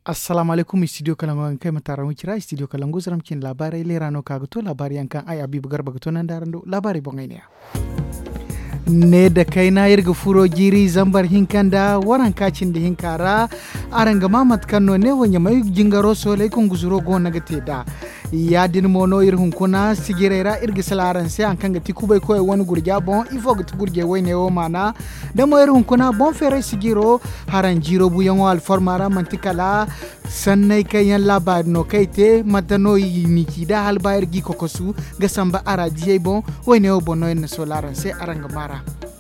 Assalamu alaikum studio Kalangu kai matara kira studio Kalangu zaramcin labarai lerano kagato labari yankan ai Abibu Garba gato nan darando labari bongai ne ne da kai na yirga furo giri zambar hinkanda waran kacin da hinkara aranga mamat kanno ne wanya mai jingaro so lai kun guzuro go na gate da ya din mono irhun kuna sigirera irga salaran sai an kanga tikubai koy wani gurja bon ifo gut gurje wayne o mana da mo irhun kuna bon fere sigiro haran jiro bu yango al formara mantikala sannai kayan labar no kaite matano yiniki da hal bayar gi kokosu ga samba arajiye bon wayne o bono en solaran sai aranga mara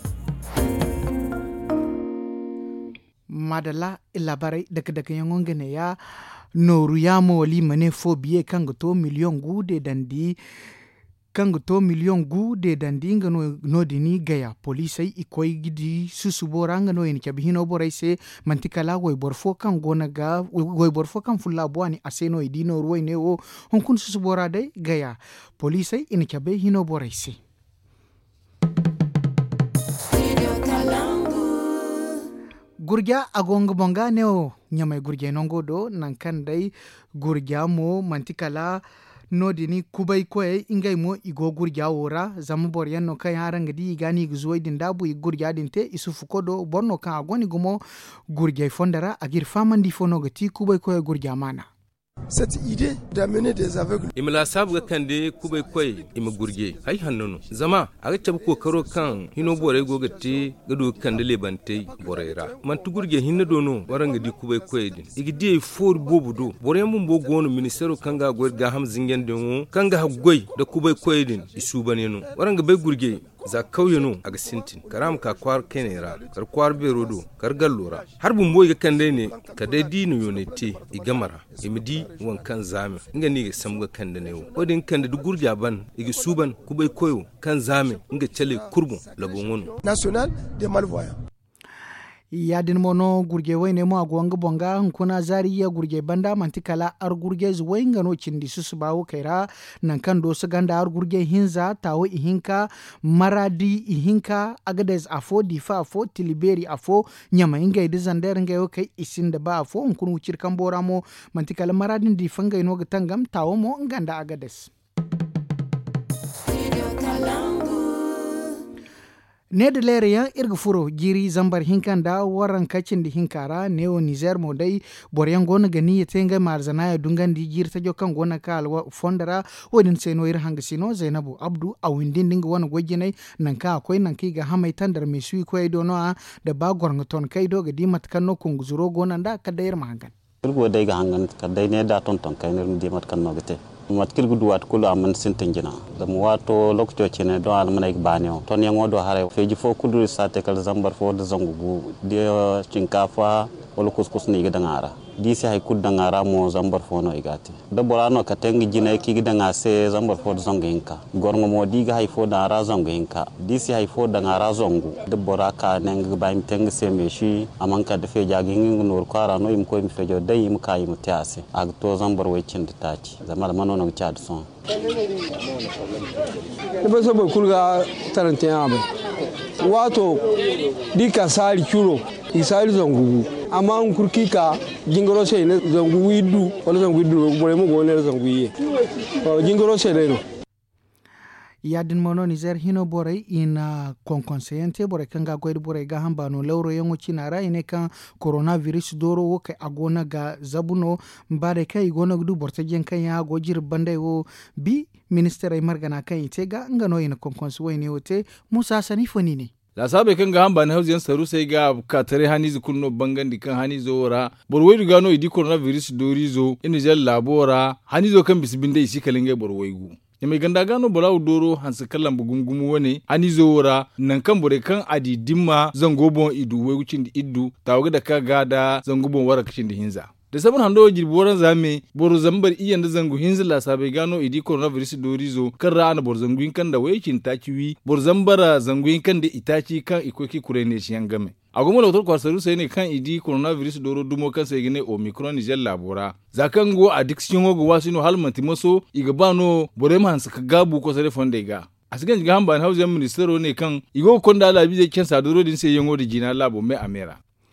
madala labarai daga yangon gane ya noru ya mawali mane fobiye kan to miliyon gude dandi nga no dini gaya polisai ikoi gidi susubora nga no yin kabi hino borai se mantikala goy borfo kan gona ga goy borfo kan fulla boani aseno idino ruwai ne o honkun susubora dai gaya polisai in kabi hino borai se gurja agonga bonga neo nyamai gurja nongo do nankan dai gurja mo mantikala no dini kubai koye ingai mo igo gurja wora zamu boryan no kai haranga di gani gzuwai din dabu gurja dinte isufu kodo borno kan agoni gumo gurja fondara agir famandi fono gati kubai koye gurja mana. Cette idée d'amener des aveugles imla sabu kande kubai koy im gurge hay hannono zama aga tab ko karo kan hino bore gogati gado kande lebante borera man tu gurge hinno dono waranga di kubai koy din igidi for bobudo bore mum bo gono ministero kanga gor ga ham zingen den kanga hagoy da kubai koy din isubaneno waranga bay gurge za kauye no aga sintin karam ka kwar kenera kar kwar berodo kar gallora har bun boy ga kande ne ka dai dinu yonete igamara imidi wankan zame inga ni samga kande ne wadin kande du gurja ban igi suban kubai koyo kan zame inga chale kurbu labongono national des malvoyants yadin mono gurge wayne mo agwanga bonga kuna zariya gurge banda mantikala ar gurge zuwainga no cindi susu bawo kaira nan kan do su ganda ar gurge hinza tawo ihinka maradi ihinka agades afo difa afo tiliberi afo nyama inga idizandere nga yo kai isinda ba afo kun wucir kan boramo mantikala maradin di fanga ino gatangam tawo mo nganda agades ne da lere yan irga furo jiri zambar hinkanda waran kacin da hinkara neo Niger mo dai boryan gona gani ya tenga marzana ya dungan di jir ta jokan gona ka alwa fondara wadin sai no ir hanga sino Zainabu Abdu a windin dinga wani gwajinai nan ka akwai nan kai ga hamai tandar mai suyi ko ido no da ba gorngaton kai do ga dimat kan no kunguzuro gona da ka dayar mahangan irgo dai ga hangan ka dai ne da tonton kai ne dimat kan no gate matkil gudu wat kulu aman sintingina da mu wato lokto cene do al manay banyo ton yango do hare feji fo kudu sate kal zambar fo de zangugu de cinkafa wala kuskus ni gidangara disi hay kudangara mo zambar fo no igati da borano katengi jina ki gidanga se zambar fo de zangenka gorngo mo diga hay fo da ra zangenka disi hay fo dangara zongu de boraka neng baym teng se meshi amanka de fe jagi ngi nur kwara no im ko im fejo dai im kay im tiase ag to zambar way cindi tati zamar mano no chad son ba so ba kulga 31 abu wato dika sari kuro isari zangugu amma an kurkika jingoro sai ne zangugu idu wala zangugu idu bore mo gone zangugu yi jingoro sai dai no yadin mono Niger hino borai ina konkonseyente borai kanga goyde borai ga hamba no lawro yango cinara ine kan coronavirus doro wo kai agona ga zabuno mbare kai gona gudu borta jen kan ya gojir bande wo bi minister ay margana kan ite ga ngano ina konkonsu wayne wote Musa Sani foni ne la sabe kan ga hamba na hausiyan saru sai ga katare hanizu kunno bangandi kan hanizo wora borwai gano idi coronavirus dorizo ina jel labora hanizo kan bisbinde isi kalinge borwaigu mai ganda gano bolawu doro hansu kallan bugungumu wane ani zora nan kan bore kan adi dimma zangobon idu wai wucin da iddu tawaga da ka gada zangobon wara kacin da hinza da sabon hando jirboran zame boro zambar iyan da zangu hinza la sabai gano idi coronavirus dorizo kan ra'ana bor zanguin kan da wayakin takiwi bor zambara zanguin kan da itaci kan ikoki kurene shi game agomo lautar kwasaru sai ne kan idi coronavirus doro dumo kan sai gine omicron nigel labora zakan go addiction go wasino halmanti maso igabano boreman saka gabu ko sare fondega asigan ga hamba hausa ministero ne kan igo konda labi je ken sadoro din sai yango da jina labo me amera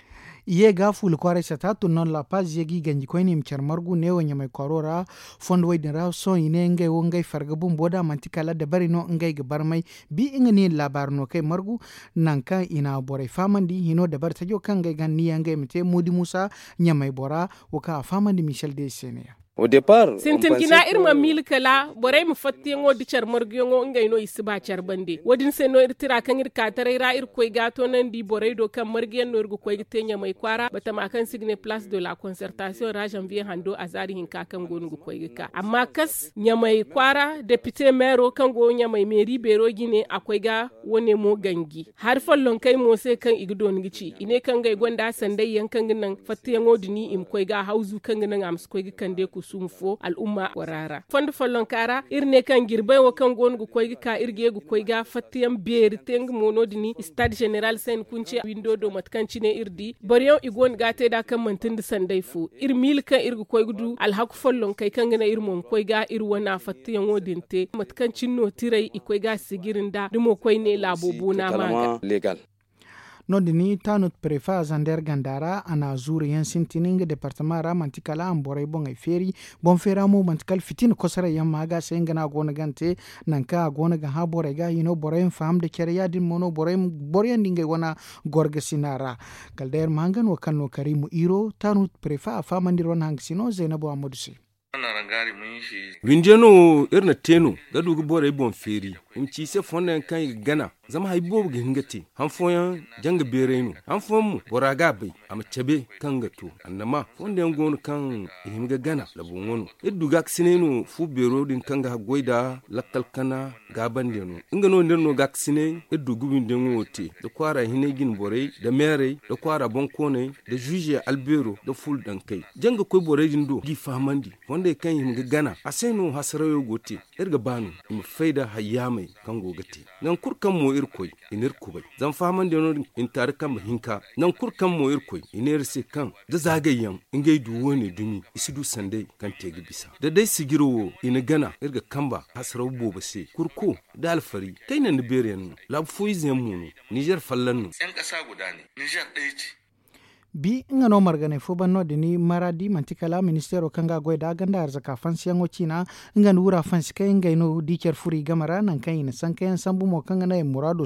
iye ga ful kware sata to non la paz yegi ganji ko ni mchar margu ne wonya mai korora fond way dira so ine ngai wongai farga bum boda mantikala da bari no ngai ga barmai bi inga ni labar no kai margu nanka ina bore famandi hino da bar tajo kan ngai gan ni ngai mate modi musa nya mai bora waka famandi michel de sene Au départ, sintin kina irma milkala borai mu fatti ngo di char morgyo ngai no isiba char bande wodin se no irtira kan ir katare ra ir koy gato nan di borai do kan morgyen no irgo koy tenya mai kwara bata ma kan signe place de la concertation ra janvier hando azari hin ka kan gonu koy ka amma kas nya mai kwara député maire kan go nya mai mairie bero gine akoy ga wone mo gangi har fallon kai mo se kan igdo ngici ine kan gai gonda sandai yankan nan fatti ngo dini im koy ga hauzu kan nan am koy kan de ku sumfo al'umma warara fond follon kara irne kan girbai wa kan gongu koy ka irge gu koy ga fatiyam beri teng monodini stade general sen kunce window do matkanci ne irdi bariyon igon gate da kan mantin da sandai fu ir mil kan irgu koy gudu alhaku follon kai kan gana irmon koy ga irwana fatiyan wodinte matkanci no tirai ikoy ga sigirinda dumo koy ne labobo na maga legal. Nodini tanut prefa zander gandara ana zuri yan sintining departement ra mantikala amborai bon ay feri bon fera mo mantikal fitin kosara yan maga sengana gona gante nanka gona ga ha borai ga yino borai fam de keriya din mono borai ndinge wana gorga sinara galder mangan wakanno karimu iro tanut prefa fa mandiron hang sino zainabu amodusi Winjeno irna teno gadu go bore bon feri imci se fonda kan gana zama haibo ga hingati hanfoyan janga berenu hanfon boraga bai am cebe kan gato annama fonda ngon kan himga gana labu ngono idduga sinenu fu bero din kan ga goida lakkal kana gaban denu ingano nderno gaksine iddugu winden wote da kwara hinegin bore da mere da kwara bonkone da juge albero da ful dan kai janga koy bore jindo gi famandi wanda kan himga gana aseno hasarayo gote irga banu im faida hayyamai kan gogate nan kurkan mo irkoi inir kubai zan faman da no in tar kan hinka nan kurkan mo irkoi inir se kan da zagayyan ingay duwo ne dumi isidu sandai kan tegi bisa da dai sigiro ina gana irga kamba hasarau boba se kurko da alfari kai nan da beriyan lab fuizen mu Niger fallan yan kasa guda ne Niger ɗaya ce bi ngano margane fo banno dini maradi mantikala ministero kanga goida ganda arzaka fansi yango china ngan wura fansi kay ngayno diker furi gamara nan kay ina sankayan sambu mo kanga na murado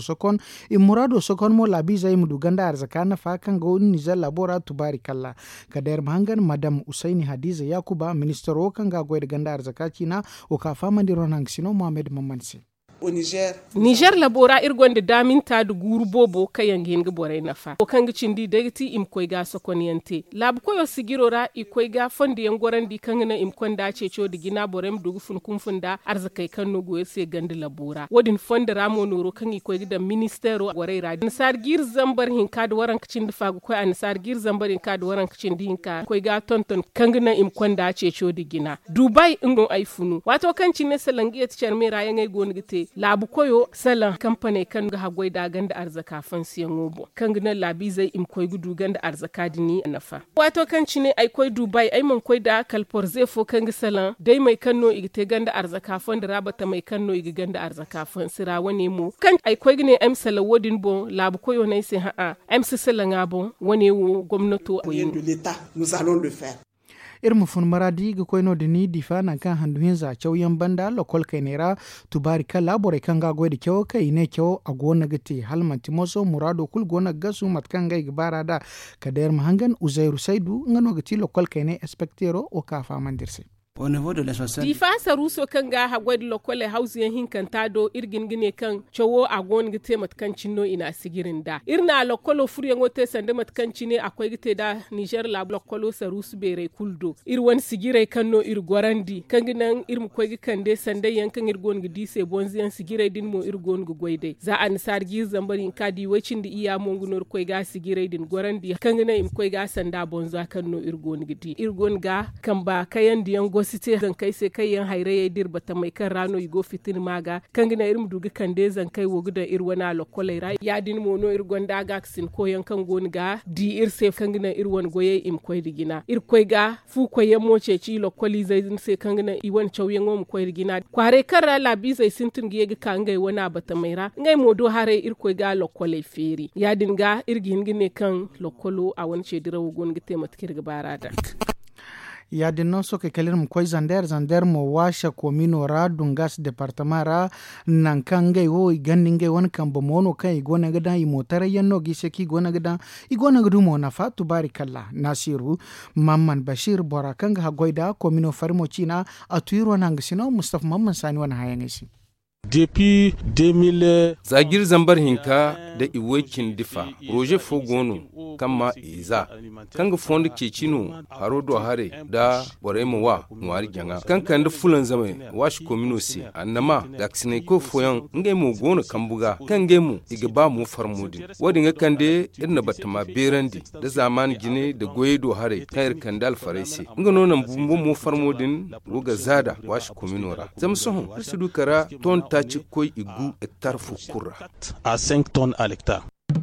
sokon mo labiza imudu ganda arzaka na fa kanga niza labora tubarikalla kader mahangan madam usaini hadiza yakuba ministero kanga goida ganda arzaka china o ka famandiro nang sino mohamed mamansi Au Niger labora irgonde daminta du guru bobo kayan genga borai nafa. O kanga cindi dagati im koiga sokoniyante. Lab koyo sigirora i koiga fondi yang gorandi kangana im konda cecho di gina borem dugu fun kumfunda arzakai kanno goye se gandi labora. Wodin fondi ramo noro kangi koiga da ministero warai ra. Nisar gir zambar hinka da waran kacindi fagu koy anisar gir zambar hinka da waran kacindi hinka koiga tonton kangana im konda cecho di gina. Dubai ingo aifunu. Wato kanci ne salangiyat charmera yangai gonigite. Labu koyo salan kamfani kan ga hagwai da ganda arzaka fansiyan obo kan gina labi zai im koi gudu ganda arzaka dini nafa wato kan cine ai koi Dubai ai man koi da kalpor zai fo kan ga salan dai mai kanno igite ganda arzaka fan da rabata mai kanno igi ganda arzaka fan sira wane mu kan ai koi gine am sala wodin bon labu koyo nai sai ha am salan abon wane wo gwamnato de l'État nous allons le faire. irmu fun maradi ga koyno da ni difa nan kan handu hinza chawyan banda lokol kainera tubarika labore kan ga goyde kyo kai ne kyo a gona gati halmanti moso murado kul gona gasu matkan ga gbara da kader mahangan uzairu saidu ngano gati lokol kaine inspectero o ka famandirse Au niveau de l'association difa saruso kan ga hagwad lokole hausiyan hinkan tado irgin gine kan chowo agon gite matkancin no ina sigirin da irna lokolo furyan wote sande matkanci ne akwai gite da Niger la lokolo sarusu bere kuldo irwan sigire kan no irgorandi kan ginan irmu koy kan de sande yankan irgon gidi se bonziyan sigire din mo irgon gu goide za an sargi zambarin kadi wacin da iya mongunor koy ga sigire din gorandi kan ginan im koy ga sanda bonza kan no irgon gidi irgon ga kan ba kayan diyan university zan kai sai kai yan haire ya dir bata mai kan rano igo fitin maga kan gina irin dugi kan de zan kai wogu da irwana lokolera ya din mono irgonda ga sin ko yan kan goni ga di irse kan gina irwan goye im koy digina ir koy ga fu koy moce ci lokoli zai se kan gina iwan chawyen ngom koy digina kware kara labi zai sintin gi ga kan gai wana bata mai ra ngai modo hare ir koy ga lokole feri ya din ga irgin gine kan lokolo a wani ce dira wogon gite matkir ga barada ya dinno so ke kalir koy zander mo washa komino ra dungas departement ra nan kangai wo ganninge won kambo mono kai gona gada i motare yanno gise ki gona gada i gona gudu mo na fatu barikalla nasiru mamman bashir bora kanga ha goida komino farmo china atuiro nang sino mustafa mamman sani wana hayangisi depuis 2000 zagir zambar hinka da iwekin difa roje fogono kama iza kanga fondi cecino harodo hare da boremo wa nwari janga kankan da fulan zame washi komino si annama daksine ko foyan ngai mo gono kambuga kange mu iga ba mu farmudin wadi nga kande irna batama berandi da zaman gine da goyedo hare kayar kandal faresi nga nonan bumbu mu farmudin goga zada washi komino ra zamsohon su dukara ton taci koy igu hectare fukura à 5 tonnes à l'hectare.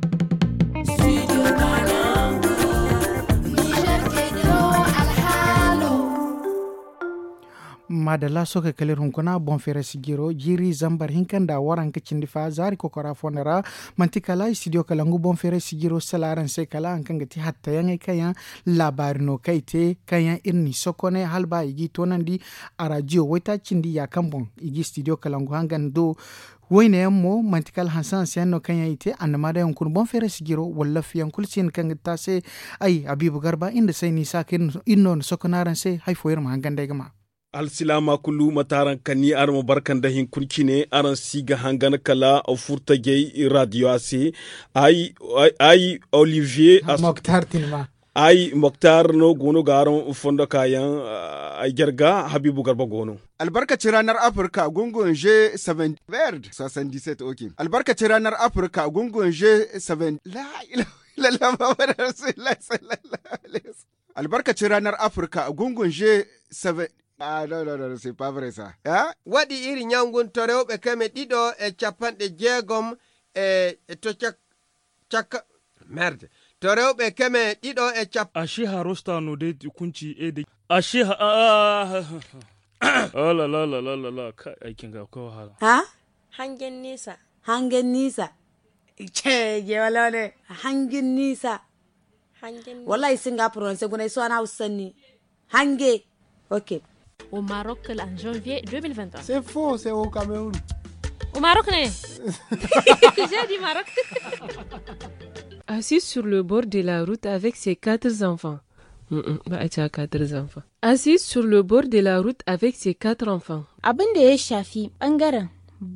madala soke kalir hunkuna bon fere sigiro jiri zambar hinkanda waran kicindi fa zari kokora fonera mantikala studio kalangu bon fere sigiro salaran se kala ankangati hatta yangai kaya labarno kaite kaya irni sokone halba igi tonandi aradio weta cindi ya kambon igi studio kalangu hangan do wayne yammo mantikal hansan sianno kanya ite annamada yankun bon fere sigiro walla fiyan kulsin kan tase ay abibu garba inda sai ni sakin innon sokonaran se hay foyer ma hanganda gama alsilama kullu mataran kani armo barkan da hin kurkine aran siga hangana kala au furta gay radio ase ay Olivier Mokhtar tinma ay Mokhtar no gono garan fondo kayan ay jarga Habibu Garba gono albarkacin ranar Afirka gungun G7 Verd 77 okay albarkacin ranar Afirka gungun G7 la ilaha Muhammad Rasulullah sallallahu alaihi wasallam albarkacin ranar Afirka gungun G7 Ah, non, c'est pas vrai ça. Hein? Wadi iri nyangun toreo be keme dido e chapande jegom e to chaka merde. Toreo be keme dido e chap. Ashi harosta no de kunci e de. Ashi la kai aikin ga ko hala. Ha? Hangen nisa. Hangen nisa. Che je wala ne. Hangen nisa. Hangen. Wallahi Singapore c'est gona so ana usani. Hange. OK. Au Maroc en janvier 2021. C'est faux, c'est au Cameroun. Au Maroc, né? J'ai dit Maroc. Assis sur le bord de la route avec ses 4 enfants. Assis sur le bord de la route avec ses 4 enfants. Abin da ya shafi bangaren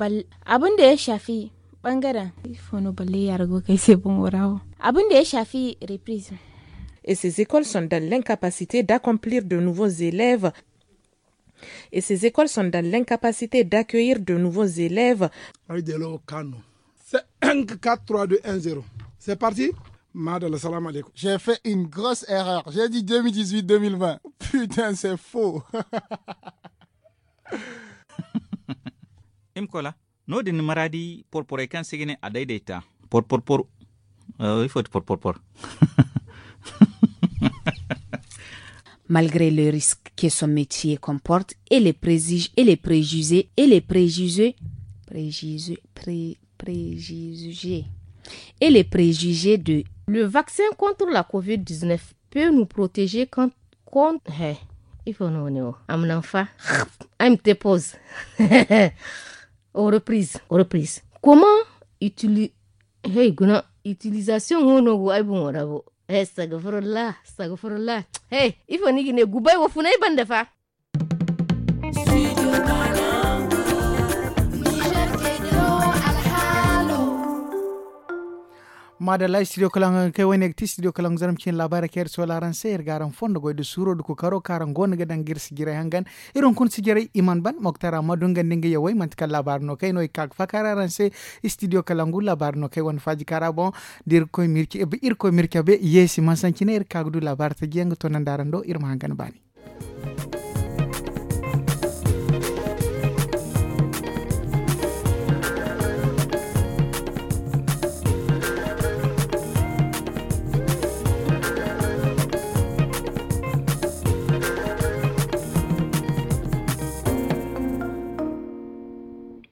ifono balle ya rago kai sai bun wurawo. Abin da ya shafi reprise. Et ces écoles sont dans l'incapacité d'accomplir de nouveaux élèves. Et ces écoles sont dans l'incapacité d'accueillir de nouveaux élèves. C'est 1, 4, 3, 2, 1, 0. C'est parti. Madal, salam alaikum. J'ai fait une grosse erreur. J'ai dit 2018-2020. Putain, c'est faux. Imkola, no din maradi por kan sigine a daidaita. Por. Il faut por. Malgré le risque que son métier comporte et les préjugés de le vaccin contre la COVID-19 peut nous protéger contre il faut nous am fa am te pause aux reprises comment utiliser utilisation hono ay bon rabo Astagfirullah. Hey, il faut ni gubai wa funai banda fa. madala studio kalang ke wene ti studio kalang zaram chin labara ker so laran ser garan fondo goy de suro du ko karo karan gon ga dan gir sigira hangan iron kun sigira iman ban moktara madunga ninga yawai mantka labar no kay no kak fakararan se studio kalangu labar no kay won faji karabon dir ko mirki be ir ko mirka be yesi man sankine ir kagdu labar ta jeng to nan darando ir ma hangan bani